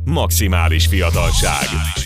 Maximális fiatalság.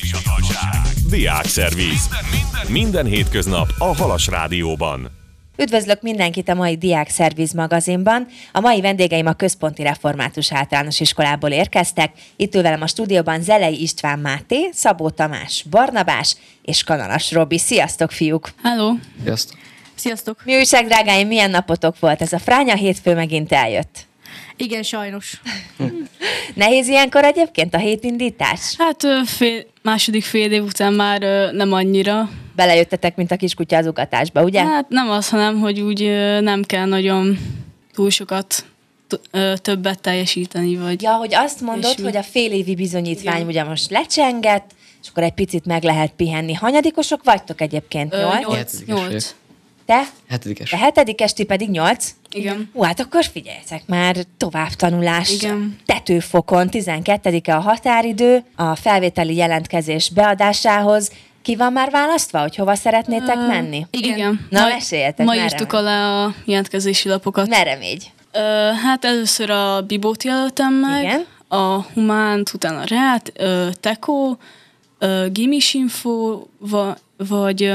Diákszerviz. Minden hétköznap a Halas Rádióban. Üdvözlök mindenkit a mai Diákszerviz magazinban. A mai vendégeim a Központi Református Általános Iskolából érkeztek. Itt ül velem a stúdióban Zelei István Máté, Szabó Tamás Barnabás és Kanalas Robi. Sziasztok, fiúk! Hello! Sziasztok! Sziasztok! Mi újság, drágáim, milyen napotok volt? Ez a fránya hétfő megint eljött. Igen, sajnos. Nehéz ilyenkor egyébként a hétindítás? Hát második fél év után már nem annyira. Belejöttetek, mint a kiskutya az ugatásba, ugye? Hát nem az, hanem, hogy úgy nem kell nagyon túl sokat többet teljesíteni, vagy... Ja, hogy azt mondod, hogy a félévi bizonyítvány igen. ugye most lecsengett, és akkor egy picit meg lehet pihenni. Hanyadikosok vagytok egyébként? 8. Te? Hetedikes. Te hetedikes, ti pedig 8? Igen. Hát akkor figyeljetek már, tovább tanulás. Igen. Tetőfokon, 12-e a határidő, a felvételi jelentkezés beadásához. Ki van már választva, hogy hova szeretnétek menni? Igen. Na, meséljetek, ma merre írtuk megy? alá a jelentkezési lapokat. Merre megy? Hát először a Bibót jelöltem meg, Igen. a Humánt, utána a Reát, Tekó, Gimis Info, vagy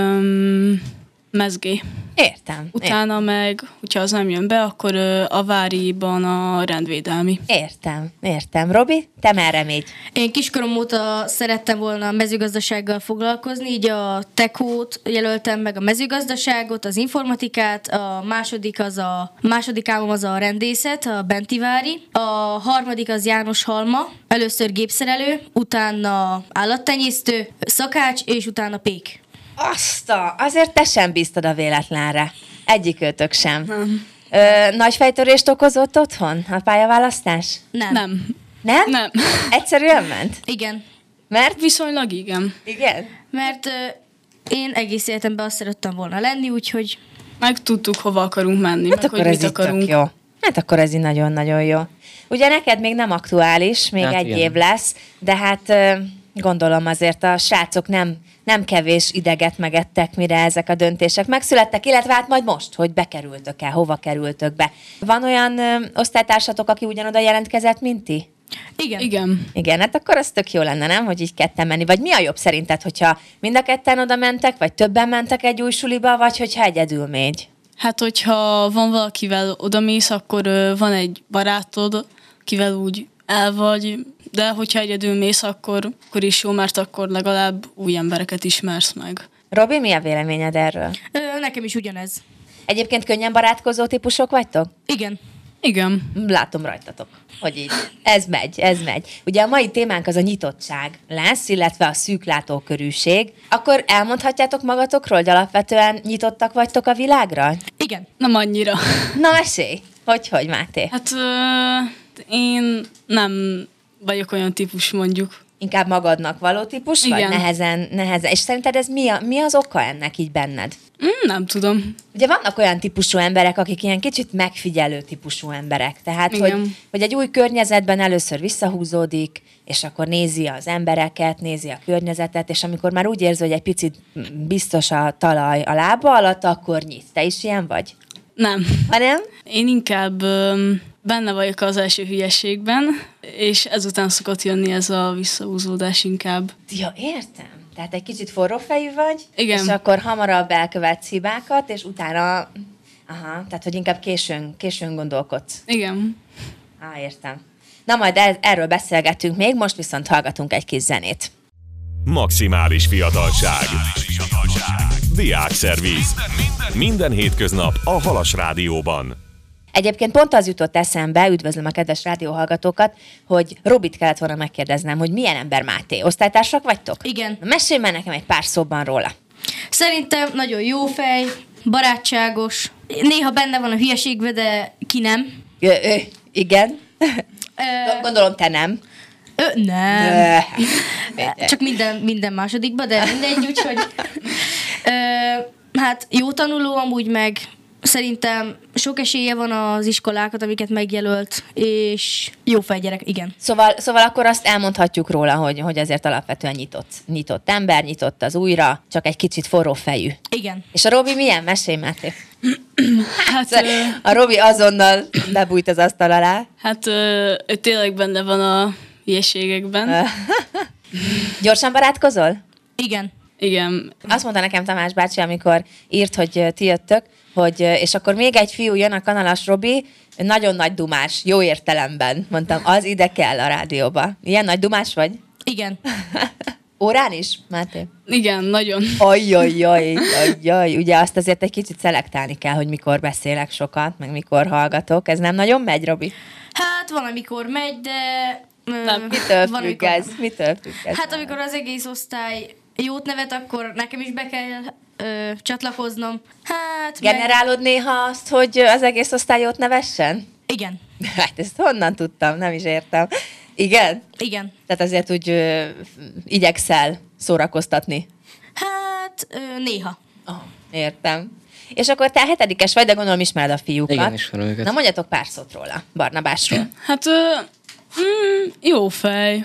Mezgé. Értem. Utána meg, hogyha az nem jön be, akkor a Váriban a rendvédelmi. Értem. Robi, te merre megy? Én kiskorom óta szerettem volna a mezőgazdasággal foglalkozni, így a tekót jelöltem meg, a mezőgazdaságot, az informatikát, a második álmom az a rendészet, a Bentivári, a harmadik az János Halma, először gépszerelő, utána állattenyésztő, szakács, és utána pék. Azért te sem bíztad a véletlenre. Egyikőtök sem. Nagy fejtörést okozott otthon a pályaválasztás? Nem. Nem? Egyszerűen ment? Igen. Mert? Viszonylag igen. Igen? Mert én egész életemben azt szerettem volna lenni, úgyhogy... Meg tudtuk, hova akarunk menni, Hát meg akkor hogy ez mit így akarunk. tök jó. Hát akkor ez így nagyon-nagyon jó. Ugye neked még nem aktuális, még Hát egy igen. év lesz, de hát gondolom azért a srácok nem kevés ideget megettek, mire ezek a döntések megszülettek, illetve hát majd most, hogy bekerültök-e, hova kerültök be. Van olyan osztálytársatok, aki ugyanoda jelentkezett, mint ti? Igen. Igen, hát akkor az tök jó lenne, nem? Hogy így ketten menni. Vagy mi a jobb szerinted, hogyha mind a ketten oda mentek, vagy többen mentek egy új suliba, vagy hogyha egyedül megy? Hát, hogyha van valakivel odamész, akkor van egy barátod, kivel úgy el vagy, de hogyha egyedül mész, akkor is jó, mert akkor legalább új embereket ismersz meg. Robi, mi a véleményed erről? Nekem is ugyanez. Egyébként könnyen barátkozó típusok vagytok? Igen. Igen. Látom rajtatok, hogy így. Ez megy. Ugye a mai témánk az a nyitottság lesz, illetve a szűk látókörűség. Akkor elmondhatjátok magatokról, hogy alapvetően nyitottak vagytok a világra? Igen. Nem annyira. Na, mesélj! Hogy, Máté? Hát én nem vagyok olyan típus, mondjuk. Inkább magadnak való típus vagy? Igen. Nehezen. És szerinted ez mi az oka ennek így benned? Nem tudom. Ugye vannak olyan típusú emberek, akik ilyen kicsit megfigyelő típusú emberek. Tehát, hogy egy új környezetben először visszahúzódik, és akkor nézi az embereket, nézi a környezetet, és amikor már úgy érzi, hogy egy picit biztos a talaj a lába alatt, akkor nyit. Te is ilyen vagy? Nem. Ha nem? Én inkább benne vagyok az első hülyeségben, és ezután szokott jönni ez a visszahúzódás inkább. Ja, értem. Tehát egy kicsit forrófejű vagy, Igen. és akkor hamarabb elkövetsz hibákat, és utána... tehát hogy inkább későn gondolkodsz. Igen. Értem. Na majd erről beszélgetünk még, most viszont hallgatunk egy kis zenét. Maximális fiatalság. Diákszerviz. Minden hétköznap a Halas Rádióban. Egyébként pont az jutott eszembe, üdvözlöm a kedves rádióhallgatókat, hogy Robit kellett volna megkérdeznem, hogy milyen ember Máté. Osztálytársak vagytok? Igen. Na, mesélj már nekem egy pár szóban róla. Szerintem nagyon jó fej, barátságos. Néha benne van a hülyeségbe, de ki nem. Igen. Gondolom, te nem. Nem. Csak minden másodikba, de mindegy, úgyhogy hát jó tanuló amúgy meg. Szerintem sok esélye van az iskolákat, amiket megjelölt, és jó fejgyerek, igen. Szóval akkor azt elmondhatjuk róla, hogy azért alapvetően nyitott ember, nyitott az újra, csak egy kicsit forró fejű. Igen. És a Robi milyen? Mesélj, Máté. Hát, A Robi azonnal bebújt az asztal alá. hát ő tényleg benne van a hülyeségekben. Gyorsan barátkozol? Igen. Igen. Azt mondta nekem Tamás bácsi, amikor írt, hogy ti jöttök, hogy, és akkor még egy fiú jön, a Kanalas Robi, nagyon nagy dumás, jó értelemben. Mondtam, az ide kell a rádióba. Ilyen nagy dumás vagy? Igen. Órán is, Máté? Igen, nagyon. Ajjaj, ugye azt azért egy kicsit szelektálni kell, hogy mikor beszélek sokat, meg mikor hallgatok. Ez nem nagyon megy, Robi? Hát van, amikor megy, de... Nem. Mitől függ ez? Hát amikor az egész osztály jót nevet, akkor nekem is be kell csatlakoznom. Hát... Generálod néha azt, hogy az egész osztály jót nevessen? Igen. Hát ezt honnan tudtam? Nem is értem. Igen? Igen. Tehát azért úgy igyekszel szórakoztatni. Hát néha. Értem. És akkor te 7-es vagy, de gondolom ismered a fiúkat. Igen, ismerem őket. Na mondjatok pár szót róla, Barnabásról. Hát jó fej.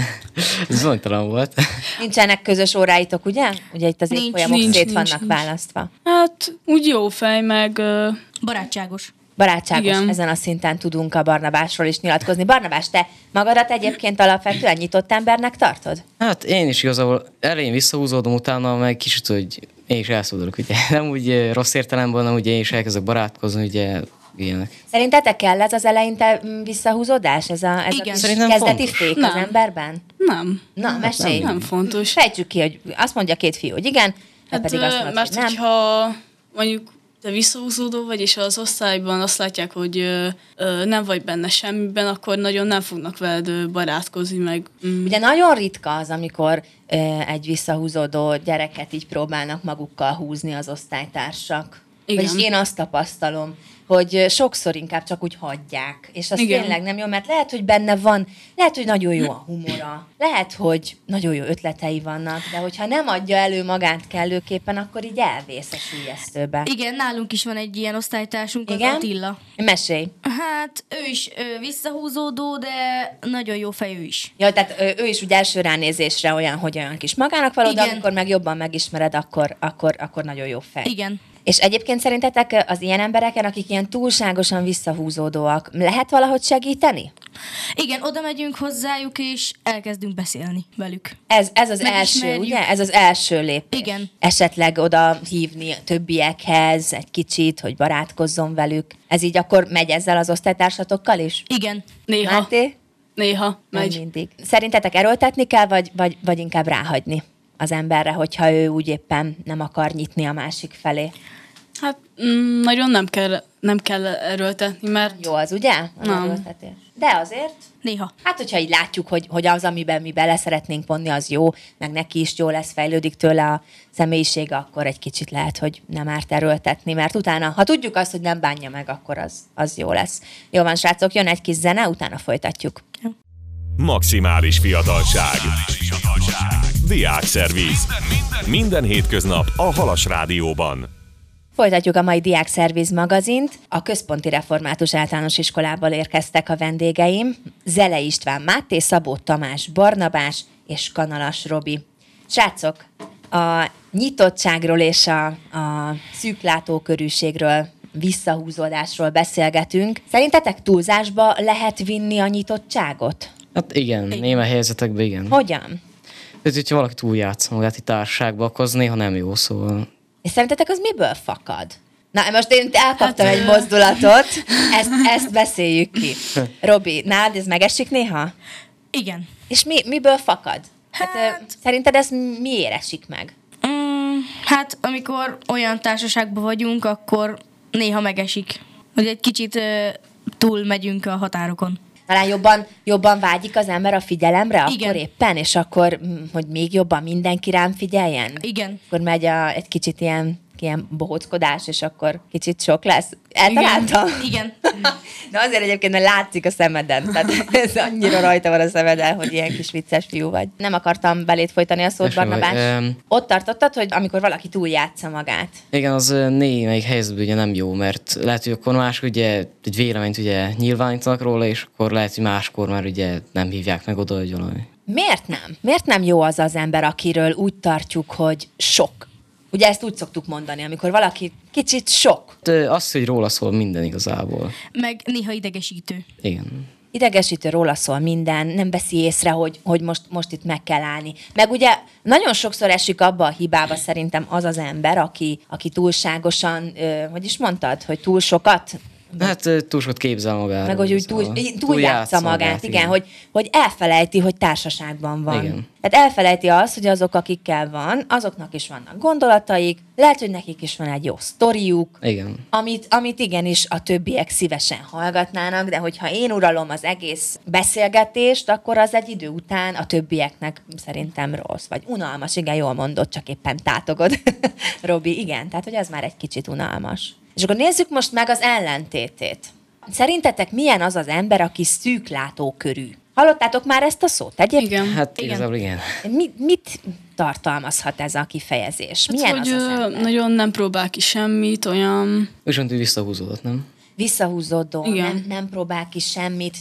Zonytalan volt. Nincsenek közös óráitok, ugye? Ugye itt az évfolyamok szét vannak nincs. választva. Hát úgy jó fej, meg Barátságos. Barátságos, Igen. ezen a szinten tudunk a Barnabásról is nyilatkozni. Barnabás, te magadat egyébként alapvetően nyitott embernek tartod? Hát én is igazából elején visszahúzódom, utána meg kicsit, hogy én is elszódolok, ugye. Nem úgy rossz értelemben, hanem ugye én is elkezdek barátkozni, ugye ilyenek. Szerintetek kell ez az eleinte visszahúzódás? Ez a Igen. kis Szerintem kezdeti fontos. fék az Nem. emberben? nem. Na, mesélj. Nem fontos. Fejtsük ki, hogy azt mondja két fiú, hogy igen, hát pedig azt mondod, mert hogy nem. hogyha mondjuk te visszahúzódó vagy, és az osztályban azt látják, hogy nem vagy benne semmiben, akkor nagyon nem fognak veled barátkozni, meg... Ugye nagyon ritka az, amikor egy visszahúzódó gyereket így próbálnak magukkal húzni az osztálytársak. Igen. Vagyis én azt tapasztalom, hogy sokszor inkább csak úgy hagyják. És az Igen. tényleg nem jó, mert lehet, hogy benne van, lehet, hogy nagyon jó a humora, lehet, hogy nagyon jó ötletei vannak, de hogyha nem adja elő magát kellőképpen, akkor így elvész a sülyeztőbe. Igen, nálunk is van egy ilyen osztálytársunk, az Igen? Attila. Mesélj. Hát ő is visszahúzódó, de nagyon jó fejű is. Ja, tehát ő is úgy első ránézésre olyan, hogy olyan kis magának való, de Igen. amikor meg jobban megismered, akkor nagyon jó fej. Igen. És egyébként szerintetek az ilyen embereken, akik ilyen túlságosan visszahúzódóak, lehet valahogy segíteni? Igen, oda megyünk hozzájuk, és elkezdünk beszélni velük. Ez az első, Megismerjük. ugye? Ez az első lépés. Igen. Esetleg oda hívni a többiekhez egy kicsit, hogy barátkozzon velük. Ez így akkor megy ezzel az osztálytársatokkal is? Igen. Néha. Máté? Néha Nem megy. mindig. Szerintetek erőltetni kell, vagy inkább ráhagyni az emberre, hogyha ő úgy éppen nem akar nyitni a másik felé? Hát nagyon nem kell erőltetni, mert Jó az, ugye? Az Nem. erőltetés. De azért, Néha. hát hogyha így látjuk, hogy az, amiben mi bele szeretnénk vonni, az jó, meg neki is jó lesz, fejlődik tőle a személyisége, akkor egy kicsit lehet, hogy nem árt erőltetni, mert utána, ha tudjuk azt, hogy nem bánja meg, akkor az jó lesz. Jó van, srácok, jön egy kis zene, utána folytatjuk. Maximális fiatalság. Diákszerviz. Minden hétköznap a Halas Rádióban. Folytatjuk a mai Diákszerviz magazint. A Központi Református Általános Iskolából érkeztek a vendégeim. Zele István Máté, Szabó Tamás Barnabás és Kanalas Robi. Srácok, a nyitottságról és a szűklátókörűségről, visszahúzódásról beszélgetünk. Szerintetek túlzásba lehet vinni a nyitottságot? Hát igen, néma helyzetekben igen. Hogyan? Tehát, hogyha valaki túljátsza magát egy társaságba, akkor az néha nem jó, szóval... És szerintetek az miből fakad? Na, most én elkaptam egy mozdulatot, ezt beszéljük ki. Robi, nálad ez megesik néha? Igen. És miből fakad? Hát, szerinted ez miért esik meg? Hát, amikor olyan társaságban vagyunk, akkor néha megesik. Hogy egy kicsit túl megyünk a határokon. Talán jobban vágyik az ember a figyelemre, Igen. akkor éppen, és akkor, hogy még jobban mindenki rám figyeljen? Igen. Akkor megy egy kicsit ilyen bohóckodás, és akkor kicsit sok lesz. Eltaláltam? Igen. De azért egyébként, mert látszik a szemeden. Tehát ez annyira rajta van a szemeden, hogy ilyen kis vicces fiú vagy. Nem akartam beléd folytani a szót, Semmi baj. Barnabás. Ott tartottad, hogy amikor valaki túljátsza magát. Igen, az némelyik helyzetben ugye nem jó, mert lehet, hogy akkor más ugye egy véleményt ugye nyilvánítanak róla, és akkor lehet, hogy máskor már ugye nem hívják meg oda, hogy valami. Miért nem? Miért nem jó az az ember, akiről úgy tartjuk, hogy sok? Ugye ezt úgy szoktuk mondani, amikor valaki kicsit sok. Az, hogy róla szól minden igazából. Meg néha idegesítő. Igen. idegesítő, róla szól minden, nem veszi észre, hogy most itt meg kell állni. Meg ugye nagyon sokszor esik abba a hibába szerintem az az ember, aki túlságosan, hogy is mondtad, hogy túl sokat... Hát túl sokat képzel magáról. Meg hogy úgy túl játsza magát, igen. Hogy elfelejti, hogy társaságban van. Igen. Tehát elfelejti azt, hogy azok, akikkel van, azoknak is vannak gondolataik, lehet, hogy nekik is van egy jó sztoriuk, Igen. amit igenis a többiek szívesen hallgatnának, de hogyha én uralom az egész beszélgetést, akkor az egy idő után a többieknek szerintem rossz, vagy unalmas, igen, jól mondod, csak éppen tátogod, Robi, igen, tehát hogy ez már egy kicsit unalmas. És akkor nézzük most meg az ellentétét. Szerintetek milyen az az ember, aki szűklátókörű? Hallottátok már ezt a szót egyébként? Igen. Hát igazából igen. Mit tartalmazhat ez a kifejezés? Hát, Milyen hogy az ember? nagyon nem próbál ki semmit, olyan... Viszont ő visszahúzódott, nem? Visszahúzódó, Igen. nem próbál ki semmit,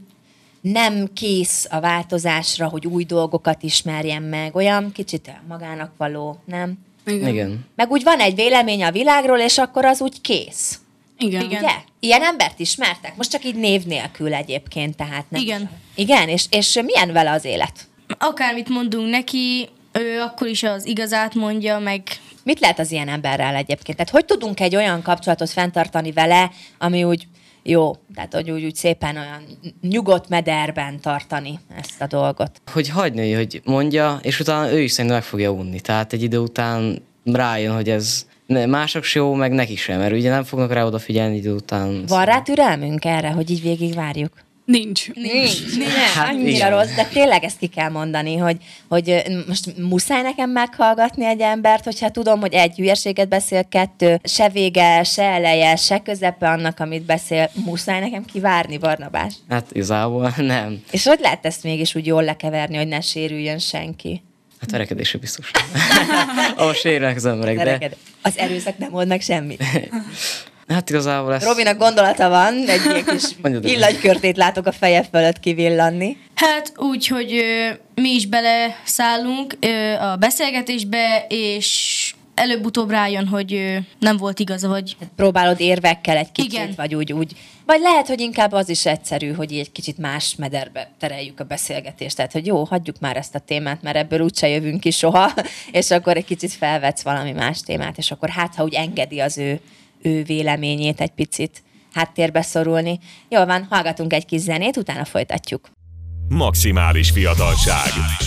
nem kész a változásra, hogy új dolgokat ismerjen meg, olyan kicsit magának való, nem? Igen. Meg úgy van egy vélemény a világról, és akkor az úgy kész. Igen. Igen. Ugye? Ilyen embert ismertek? Most csak így név nélkül egyébként, tehát nem. Igen. Igen, és milyen vele az élet? Akármit mondunk neki, ő akkor is az igazát mondja, meg Mit lehet az ilyen emberrel egyébként? Tehát hogy tudunk egy olyan kapcsolatot fenntartani vele, ami úgy jó, tehát hogy úgy szépen olyan nyugodt mederben tartani ezt a dolgot? Hogy hagyni, hogy mondja, és utána ő is szerintem meg fogja unni. Tehát egy idő után rájön, hogy ez mások se jó, meg neki sem, mert ugye nem fognak rá odafigyelni idő után. Van rá türelmünk erre, hogy így végigvárjuk? Nincs. Hát annyira igen. rossz, de tényleg ezt ki kell mondani, hogy most muszáj nekem meghallgatni egy embert, hogyha tudom, hogy egy hülyeséget beszél, kettő, se vége, se eleje, se közepe annak, amit beszél, muszáj nekem kivárni, Barnabás. Hát igazából nem. És hogy lehet ezt mégis úgy jól lekeverni, hogy ne sérüljön senki? Hát verekedésre biztos. Ahol sérülnek az emberek, de... Az erőszak nem old meg semmit. Hát igazából ez... Robinak gondolata van, egy ilyen kis Mondjad. villanykörtét látok a feje fölött kivillanni. hát úgy, hogy mi is beleszállunk a beszélgetésbe, és előbb-utóbb rájön, hogy nem volt igaza, vagy Próbálod érvekkel egy kicsit, Igen. vagy úgy. Vagy lehet, hogy inkább az is egyszerű, hogy így egy kicsit más mederbe tereljük a beszélgetést. Tehát, hogy jó, hagyjuk már ezt a témát, mert ebből úgyse jövünk ki soha, és akkor egy kicsit felvetsz valami más témát, és akkor hát, ha úgy engedi az ő véleményét egy picit háttérbe szorulni. Jól van, hallgatunk egy kis zenét, utána folytatjuk. Maximális fiatalság.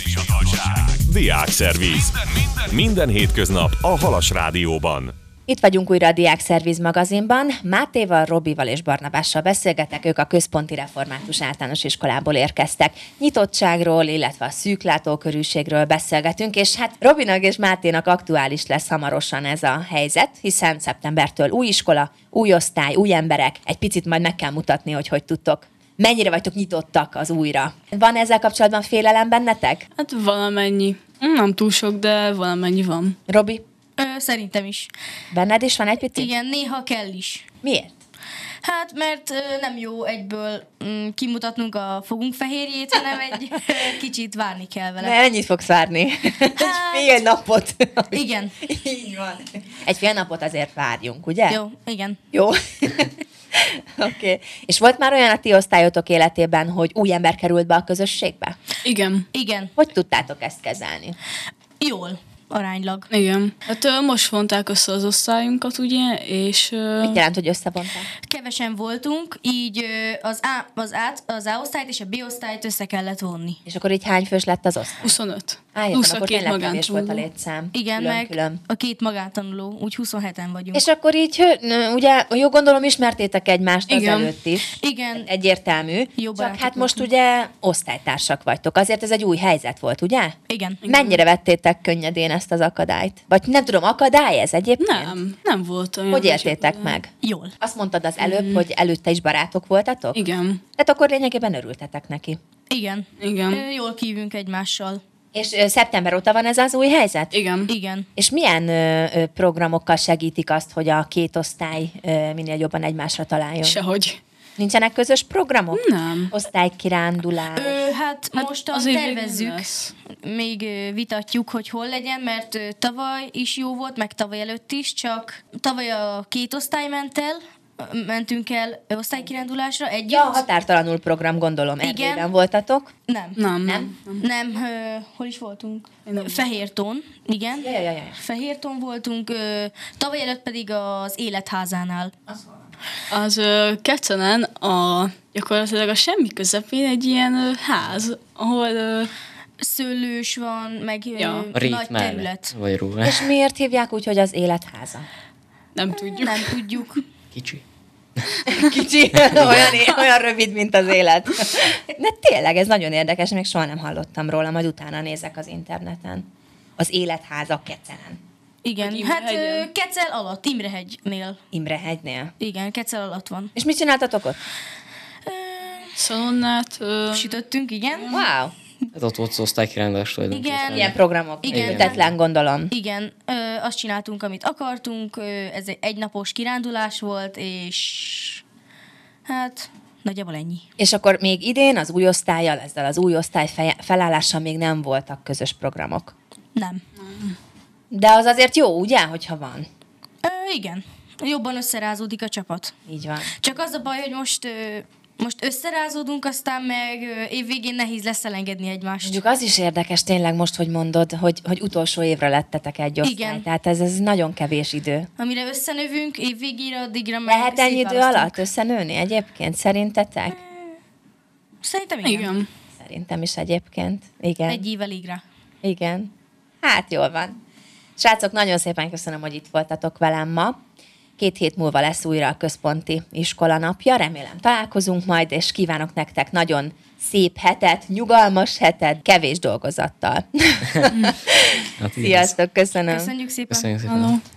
Diákszerviz. Minden hétköznap a Halas Rádióban. Itt vagyunk újra a Diákszerviz magazinban. Mátéval, Robival és Barnabással beszélgetek, ők a Központi Református Általános Iskolából érkeztek. Nyitottságról, illetve a szűklátókörűségről beszélgetünk, és hát Robinak és Máténak aktuális lesz hamarosan ez a helyzet, hiszen szeptembertől új iskola, új osztály, új emberek. Egy picit majd meg kell mutatni, hogy tudtok. Mennyire vagytok nyitottak az újra? Van ezzel kapcsolatban félelem bennetek? Hát valamennyi. Nem túl sok, de valamennyi van. Robi, szerintem is. benned is van egy picit? Igen, néha kell is. Miért? Hát, mert nem jó egyből kimutatnunk a fogunk fehérjét, hanem egy kicsit várni kell vele. Ennyit fogsz várni. Egy fél napot. Igen. Így van. Egy fél napot azért várjunk, ugye? Jó, igen. Jó. Oké. És volt már olyan a ti osztályotok életében, hogy új ember került be a közösségbe? Igen. Igen. Hogy tudtátok ezt kezelni? Jól, aránylag. Igen. Hát most vonták össze az osztályunkat, ugye, és... Mit jelent, hogy összevonták? Kevesen voltunk, így az A osztályt és a B osztályt össze kellett vonni. És akkor így hány fős lett az osztály? 25. Plusz akkor 22 tényleg kevés volt a magántanuló. létszám. Igen, Külön-külön. meg a 2 magántanuló, úgy 27-en vagyunk. És akkor így, ugye, jó gondolom, ismertétek egymást Igen. azelőtt is. Igen. Egyértelmű. Jó Csak barátok hát most voltunk. ugye osztálytársak vagytok. Azért ez egy új helyzet volt, ugye? Igen. Mennyire vettétek könnyedén ezt az akadályt? Vagy nem tudom, akadály ez egyébként? Nem volt olyan. Hogy nagy éltétek akadály. meg? Jól. Azt mondtad az előbb, hogy előtte is barátok voltatok? Igen. Tehát akkor lényegében örültetek neki. Igen. Igen. Jól kívünk egymással. És szeptember óta van ez az új helyzet? Igen. Igen. És milyen programokkal segítik azt, hogy a két osztály minél jobban egymásra találjon? Sehogy. Nincsenek közös programok? Nem. Osztálykirándulás? Hát most azért még tervezzük, nem lesz. még vitatjuk, hogy hol legyen, mert tavaly is jó volt, meg tavaly előtt is, csak tavaly a 2 osztály ment el, mentünk el osztálykirándulásra együtt. Ja, a határtalanul program, gondolom, Erdélyben voltatok. Nem, hol is voltunk? Fehértón, igen. Ja. Fehértón voltunk, tavaly előtt pedig az Életházánál. Az Kecelen gyakorlatilag a semmi közepén egy ilyen ház, ahol szőlős van, meg nagy terület. Vagy róla. És miért hívják úgy, hogy az Életháza? nem tudjuk. Nem tudjuk. Kicsi. Kicsi, olyan rövid, mint az élet. De tényleg, ez nagyon érdekes, még soha nem hallottam róla, majd utána nézek az interneten. Az Életháza Kecelen. Igen, hát Kecel alatt, Imrehegynél. Imrehegynél? Igen, Kecel alatt van. És mit csináltatok ott? Szalonnát. Sütöttünk, igen. Wow! Hát ott volt az osztálykirándulás tulajdonképpen. Igen. Ilyen programok. Igen. Ütetlen, gondolom. Igen, azt csináltunk, amit akartunk, ez egy egynapos kirándulás volt, és hát nagyjából ennyi. És akkor még idén az új osztállyal, ezzel az új osztály felállással még nem voltak közös programok. Nem. De az azért jó, ugye, hogyha van? Igen, jobban összerázódik a csapat. Így van. Csak az a baj, hogy most összerázódunk, aztán meg évvégén nehéz lesz elengedni egymást. Mondjuk az is érdekes tényleg most, hogy mondod, hogy utolsó évre lettetek egy osztály. Igen. Tehát ez nagyon kevés idő. Amire összenövünk, évvégére addigra meg Lehet ennyi idő szétválasztunk. alatt összenőni egyébként? Szerintetek? Szerintem igen. Igen. Szerintem is egyébként. Igen. Egy év elég rá. Igen. Hát jól van. Srácok, nagyon szépen köszönöm, hogy itt voltatok velem ma. 2 hét múlva lesz újra a központi iskola napja. Remélem találkozunk majd, és kívánok nektek nagyon szép hetet, nyugalmas hetet, kevés dolgozattal. Hát, Sziasztok, köszönöm. Köszönjük szépen. Köszönjük szépen. Hello.